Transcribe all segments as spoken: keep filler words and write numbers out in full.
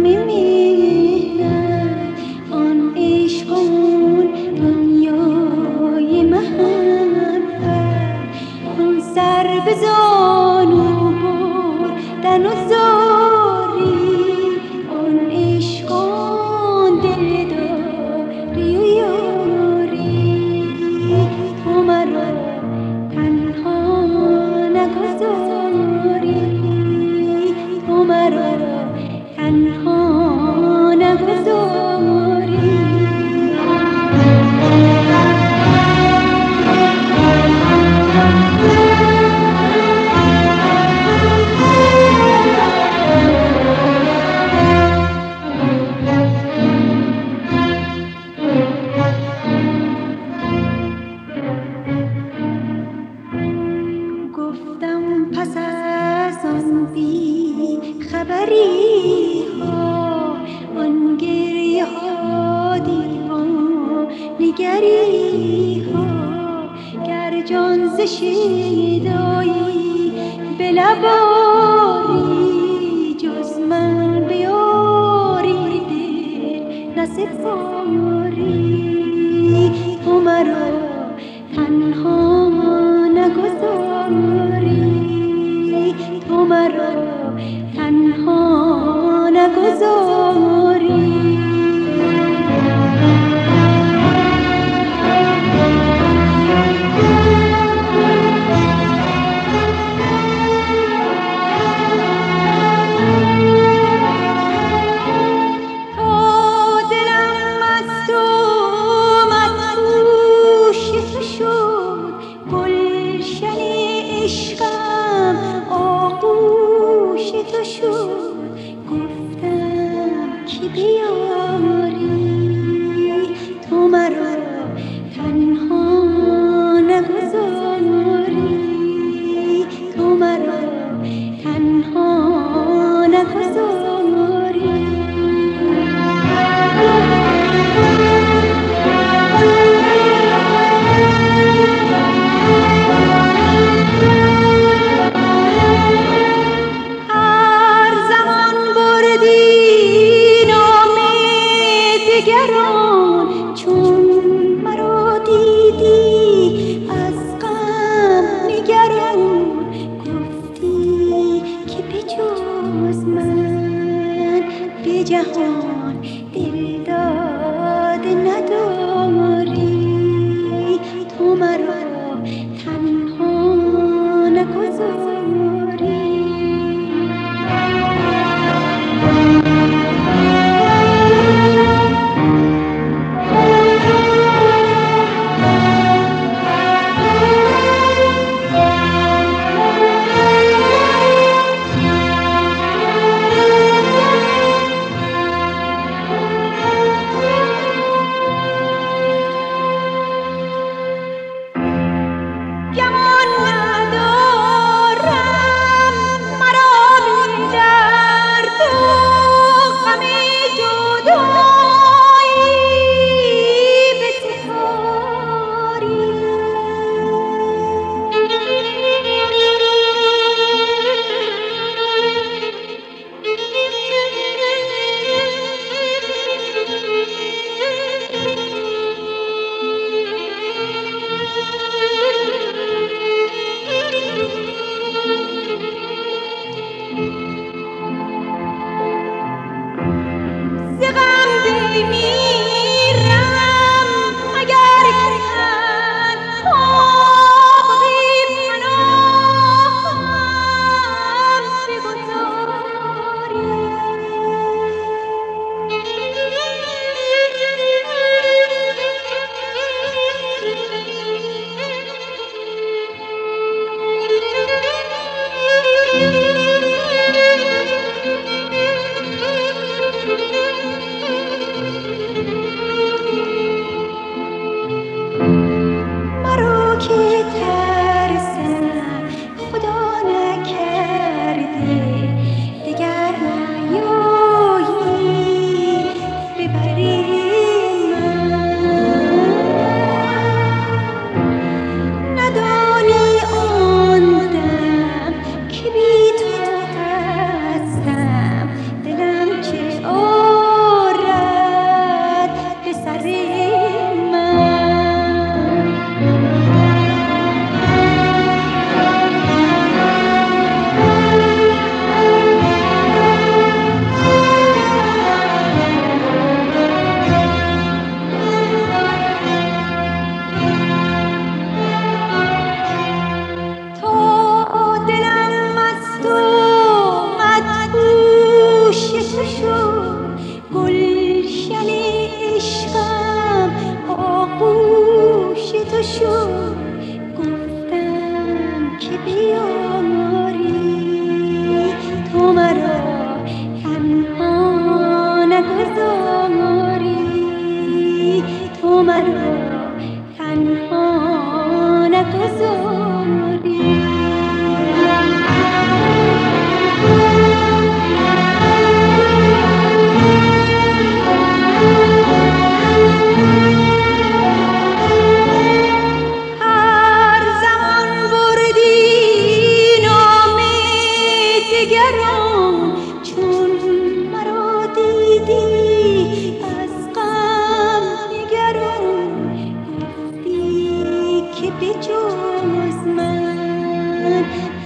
مهنت آن عشق آن دنیای محبت آن سر به زانو بردن و زاری آن عشق آن دلداری و یاری تو مرا تنها نگذاری تو مرا تنها نگذاری گفتم پس از آن بی خبری ها آن گریه ها دیوانگری ها گر جان ز شیدایی به لب آری جز من به یاری دل نسپاری تو مرا تنها نگذاری تو مرا تنها نگذاری گفتم که بیاری تو مرا تنها نگذاری تو مرا تنها نگذاری چون مرا دیدی از غم نگران گفتی که به جز من به جهان دلداده نداری تو مرا تنها نگذاری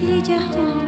جهان